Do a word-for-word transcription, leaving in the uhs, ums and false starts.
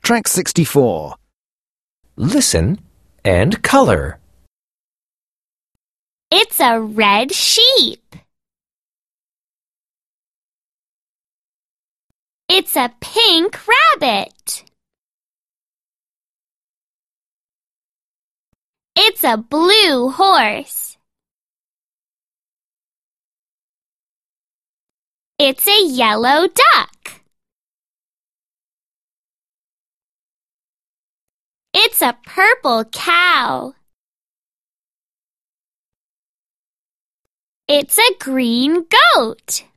Track sixty-four. Listen and color. It's a red sheep. It's a pink rabbit. It's a blue horse. It's a yellow duck. It's a purple cow. It's a green goat.